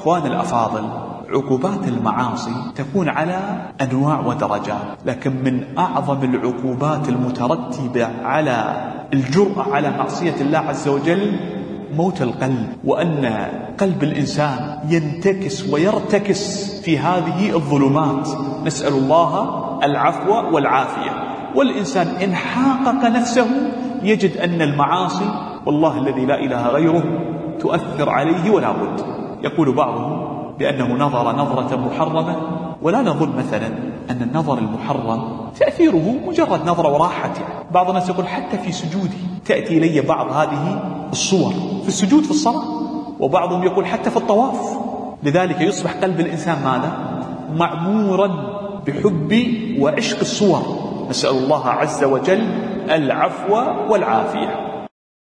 إخوان الأفاضل، عقوبات المعاصي تكون على أنواع ودرجات، لكن من أعظم العقوبات المترتبة على الجرأة على معصية الله عز وجل موت القلب، وأن قلب الإنسان ينتكس ويرتكس في هذه الظلمات. نسأل الله العفو والعافية. والإنسان إن حقق نفسه يجد أن المعاصي والله الذي لا إله غيره تؤثر عليه ولا بد. يقول بعضهم بأنه نظر نظرة محرمة، ولا نظن مثلا أن النظر المحرم تأثيره مجرد نظرة وراحته. بعض الناس يقول حتى في سجودي تأتي إلي بعض هذه الصور في السجود في الصلاة، وبعضهم يقول حتى في الطواف. لذلك يصبح قلب الإنسان ماذا؟ معمورا بحب وعشق الصور. نسأل الله عز وجل العفو والعافية.